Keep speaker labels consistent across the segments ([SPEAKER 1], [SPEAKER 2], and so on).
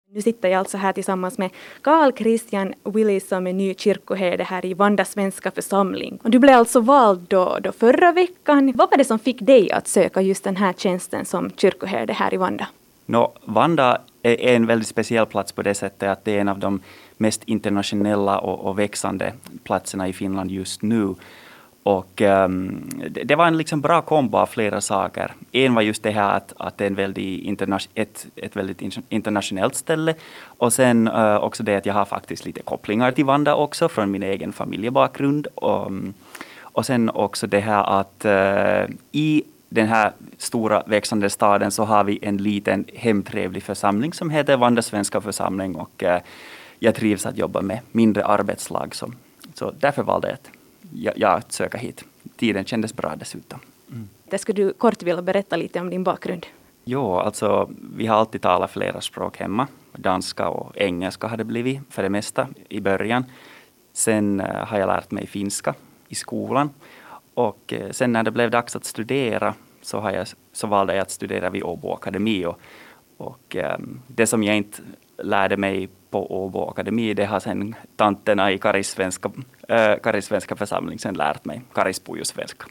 [SPEAKER 1] Nu sitter jag alltså här tillsammans med Carl Christian Willis som är ny kyrkoherde här i Vanda svenska församling. Och du blev alltså vald då förra veckan. Vad var det som fick dig att söka just den här tjänsten som kyrkoherde här i Vanda?
[SPEAKER 2] Vanda är en väldigt speciell plats på det sättet att det är en av de mest internationella och växande platserna i Finland just nu. Och det var en liksom bra kombo av flera saker. En var just det här att det är ett väldigt internationellt ställe. Och sen också det att jag har faktiskt lite kopplingar till Vanda också från min egen familjebakgrund. Och sen också det här att i den här stora växande staden så har vi en liten hemtrevlig församling som heter Vanda svenska församling. Och jag trivs att jobba med mindre arbetslag. Så därför valde jag att söka hit. Tiden kändes bra dessutom.
[SPEAKER 1] Skulle du kort vilja berätta lite om din bakgrund?
[SPEAKER 2] Jo, alltså vi har alltid talat flera språk hemma. Danska och engelska har det blivit för det mesta i början. Sen har jag lärt mig finska i skolan. Och sen när det blev dags att studera så valde jag att studera vid Åbo Akademi. Och det som jag inte lärde mig på Åbo Akademi, det har sen tanterna i Karis svenska församling sen lärt mig. Karis svenska.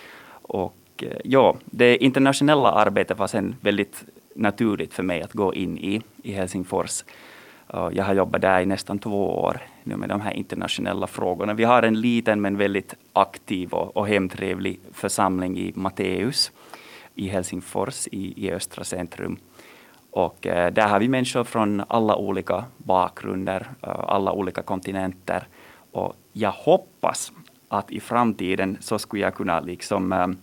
[SPEAKER 2] Och det internationella arbetet var sen väldigt naturligt för mig att gå in i Helsingfors. Jag har jobbat där i nästan 2 år nu med de här internationella frågorna. Vi har en liten men väldigt aktiv och hemtrevlig församling i Matteus i Helsingfors i östra centrum. Och där har vi människor från alla olika bakgrunder, alla olika kontinenter. Och jag hoppas att i framtiden så skulle jag kunna liksom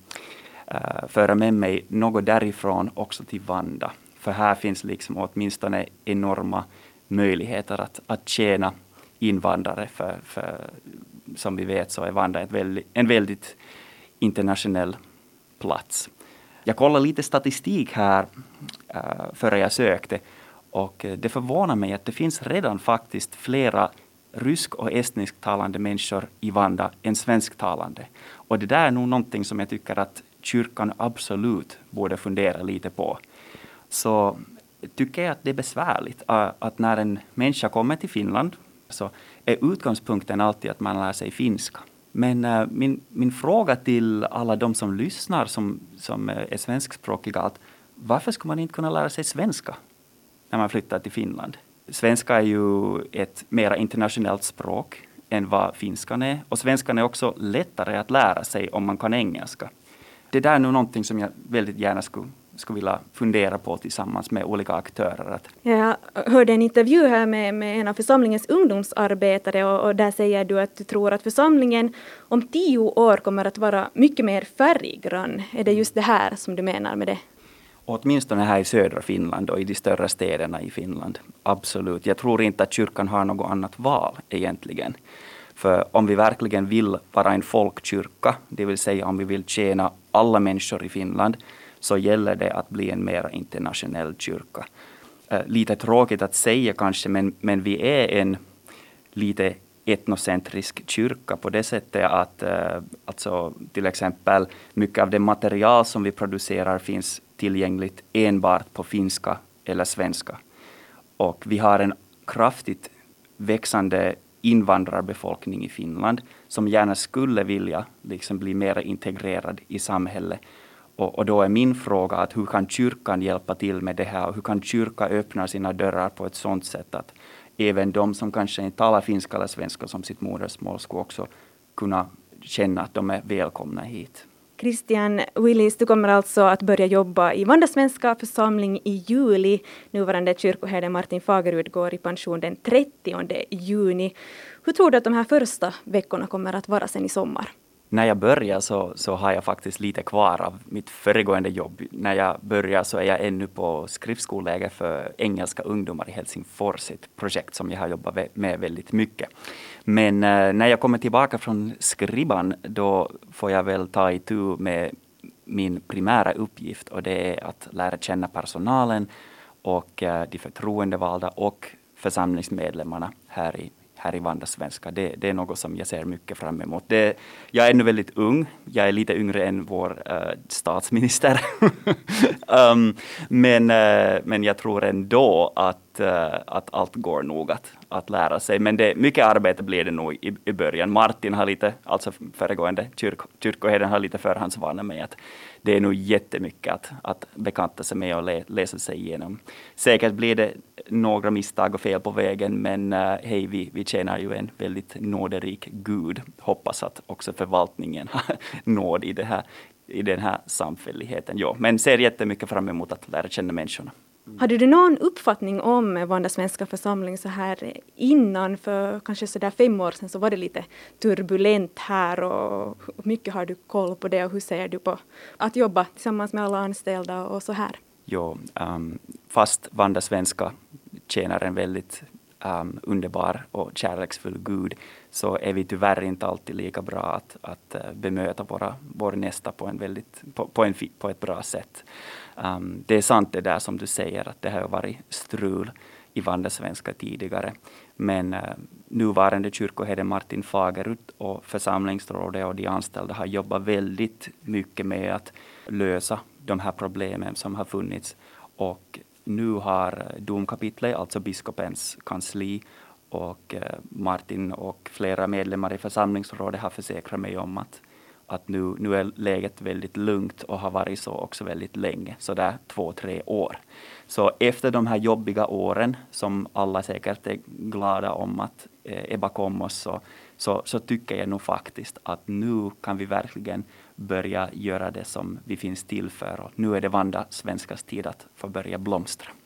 [SPEAKER 2] föra med mig något därifrån också till Vanda. För här finns liksom åtminstone enorma möjligheter att tjäna invandrare. För som vi vet så är Vanda en väldigt internationell plats. Jag kollade lite statistik här före jag sökte och det förvånar mig att det finns redan faktiskt flera rysk- och estnisktalande människor i Vanda än svensktalande. Och det där är nog någonting som jag tycker att kyrkan absolut borde fundera lite på. Så tycker jag att det är besvärligt att när en människa kommer till Finland så är utgångspunkten alltid att man lär sig finska. Men min fråga till alla de som lyssnar som är svenskspråkiga att varför ska man inte kunna lära sig svenska när man flyttar till Finland? Svenska är ju ett mer internationellt språk än vad finskan är. Och svenskan är också lättare att lära sig om man kan engelska. Det där är nog någonting som jag väldigt gärna skulle vilja fundera på tillsammans med olika aktörer.
[SPEAKER 1] Jag hörde en intervju här med en av församlingens ungdomsarbetare och där säger du att du tror att församlingen om 10 år kommer att vara mycket mer färggrann. Är det just det här som du menar med det?
[SPEAKER 2] Åtminstone här i södra Finland och i de större städerna i Finland. Absolut. Jag tror inte att kyrkan har något annat val egentligen. För om vi verkligen vill vara en folkkyrka, det vill säga om vi vill tjäna alla människor i Finland, så gäller det att bli en mer internationell kyrka. Lite tråkigt att säga kanske, men vi är en lite etnocentrisk kyrka på det sättet att alltså, till exempel mycket av det material som vi producerar finns tillgängligt enbart på finska eller svenska. Och vi har en kraftigt växande invandrarbefolkning i Finland som gärna skulle vilja liksom bli mer integrerad i samhället. Och då är min fråga att hur kan kyrkan hjälpa till med det här och hur kan kyrkan öppna sina dörrar på ett sådant sätt att även de som kanske inte talar finska eller svenska som sitt modersmål ska också kunna känna att de är välkomna hit.
[SPEAKER 1] Christian Willis, du kommer alltså att börja jobba i Vanda svenska församling i juli. Nuvarande kyrkoherde Martin Fagerud går i pension den 30 juni. Hur tror du att de här första veckorna kommer att vara sen i sommar?
[SPEAKER 2] När jag börjar så har jag faktiskt lite kvar av mitt föregående jobb. När jag börjar så är jag ännu på skriftskoläger för engelska ungdomar i Helsingfors. Ett projekt som jag har jobbat med väldigt mycket. Men när jag kommer tillbaka från skriban då får jag väl ta itu med min primära uppgift. Och det är att lära känna personalen och de förtroendevalda och församlingsmedlemmarna här här i Vandasvenska. Det är något som jag ser mycket fram emot. Jag är ännu väldigt ung. Jag är lite yngre än vår statsminister. Men jag tror ändå att allt går nog att lära sig. Men mycket arbete blir det nog i början. Martin har lite, alltså föregående kyrkoherden har lite förhandsvana med att det är nog jättemycket att bekanta sig med och läsa sig igenom. Säkert blir det några misstag och fel på vägen, men hej, vi tjänar ju en väldigt nåderik Gud. Hoppas att också förvaltningen har nåd i den här samfälligheten. Ja, men ser jättemycket fram emot att lära känna människorna.
[SPEAKER 1] Hade du någon uppfattning om Vandasvenska församling så här innan? För kanske så där 5 år sedan så var det lite turbulent här, och hur mycket har du koll på det och hur ser du på att jobba tillsammans med alla anställda och så här?
[SPEAKER 2] Jo, fast Vandasvenska tjänar en väldigt underbar och kärleksfull Gud, så är vi tyvärr inte alltid lika bra att bemöta vår nästa på ett bra sätt. Det är sant det där som du säger, att det har varit strul i Vandasvenska tidigare. Men nuvarande kyrkoherden Martin Fagerud och församlingsrådet och de anställda har jobbat väldigt mycket med att lösa de här problemen som har funnits. Och nu har domkapitlet, alltså biskopens kansli, och Martin och flera medlemmar i församlingsrådet har försäkrat mig om att nu är läget väldigt lugnt och har varit så också väldigt länge, så där 2-3 år. Så efter de här jobbiga åren som alla säkert är glada om att är bakom oss, så tycker jag nog faktiskt att nu kan vi verkligen börja göra det som vi finns till för, och nu är det Vandasvenskas tid att få börja blomstra.